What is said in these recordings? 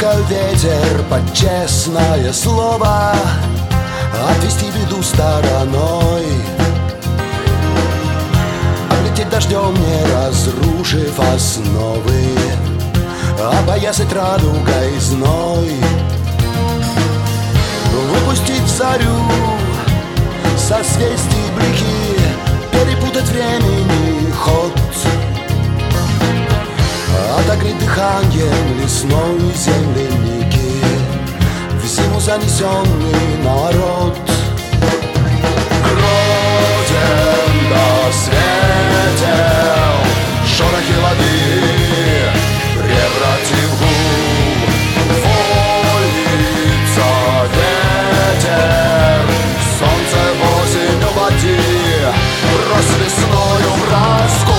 только ветер под честное слово отвести беду стороной, облететь дождем, не разрушив основы, опоясать радугой зной, выпустить в зарю созвездий блики, перепутать времени ход, отогреть дыханием лесной земляники в зиму занесенный народ. Грозен до светел шорохи воды, превратив гул в улица ветер, солнце в осень води, рассвесною в раскол.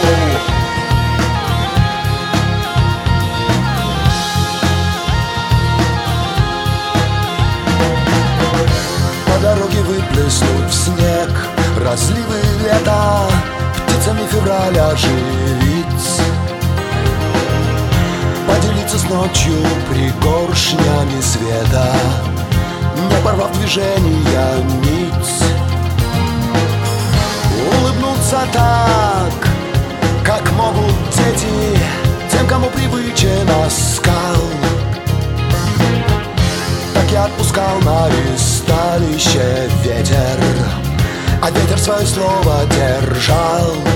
Дороги выплеснут в снег разливы лета, птицами февраля оживить, поделиться с ночью пригоршнями света, не порвав движения нить, улыбнуться так, как могут дети тем, кому привычен оскал. Я отпускал на ристалище ветер, а ветер свое слово держал.